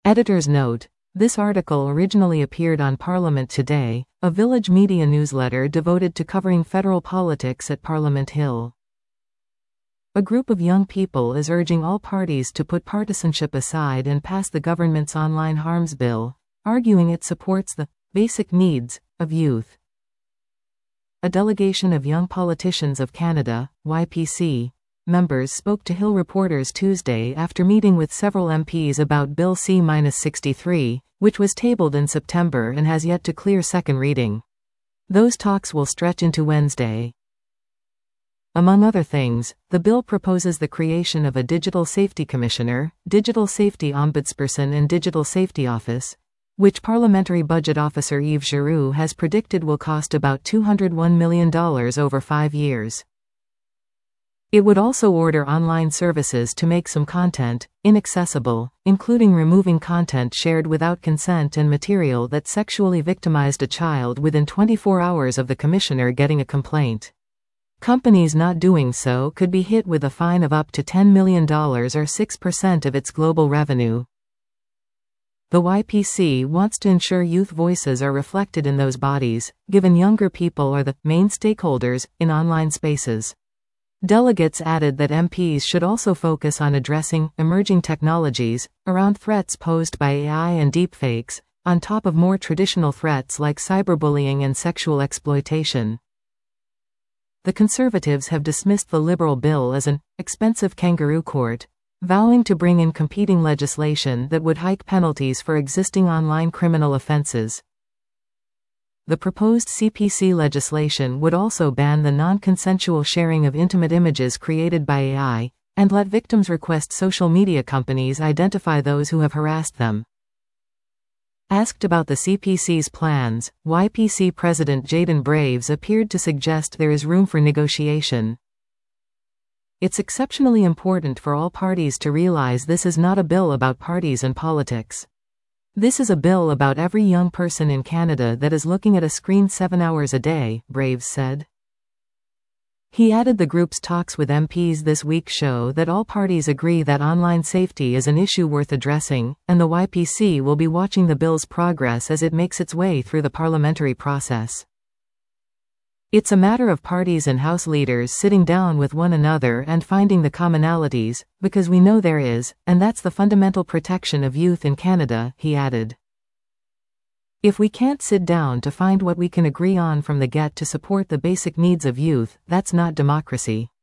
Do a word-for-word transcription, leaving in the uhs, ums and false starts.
Editor's note: this article originally appeared on Parliament Today, a village media newsletter devoted to covering federal politics at Parliament Hill. A group of young people is urging all parties to put partisanship aside and pass the government's online harms bill, arguing it supports the basic needs of youth. A delegation of Young Politicians of Canada, Y P C, members spoke to Hill reporters Tuesday after meeting with several M Ps about Bill C sixty-three, which was tabled in September and has yet to clear second reading. Those talks will stretch into Wednesday. Among other things, the bill proposes the creation of a Digital Safety Commissioner, Digital Safety Ombudsperson and Digital Safety Office, which Parliamentary Budget Officer Yves Giroux has predicted will cost about two hundred one million dollars over five years. It would also order online services to make some content inaccessible, including removing content shared without consent and material that sexually victimized a child within twenty-four hours of the commissioner getting a complaint. Companies not doing so could be hit with a fine of up to ten million dollars or six percent of its global revenue. The Y P C wants to ensure youth voices are reflected in those bodies, given younger people are the main stakeholders in online spaces. Delegates added that M Ps should also focus on addressing emerging technologies around threats posed by A I and deepfakes, on top of more traditional threats like cyberbullying and sexual exploitation. The Conservatives have dismissed the Liberal bill as an expensive kangaroo court, vowing to bring in competing legislation that would hike penalties for existing online criminal offenses. The proposed C P C legislation would also ban the non-consensual sharing of intimate images created by A I, and let victims request social media companies identify those who have harassed them. Asked about the C P C's plans, Y P C President Jayden Braves appeared to suggest there is room for negotiation. It's exceptionally important for all parties to realize this is not a bill about parties and politics. This is a bill about every young person in Canada that is looking at a screen seven hours a day, Braves said. He added the group's talks with M Ps this week show that all parties agree that online safety is an issue worth addressing, and the Y P C will be watching the bill's progress as it makes its way through the parliamentary process. It's a matter of parties and House leaders sitting down with one another and finding the commonalities, because we know there is, and that's the fundamental protection of youth in Canada, he added. If we can't sit down to find what we can agree on from the get to support the basic needs of youth, that's not democracy.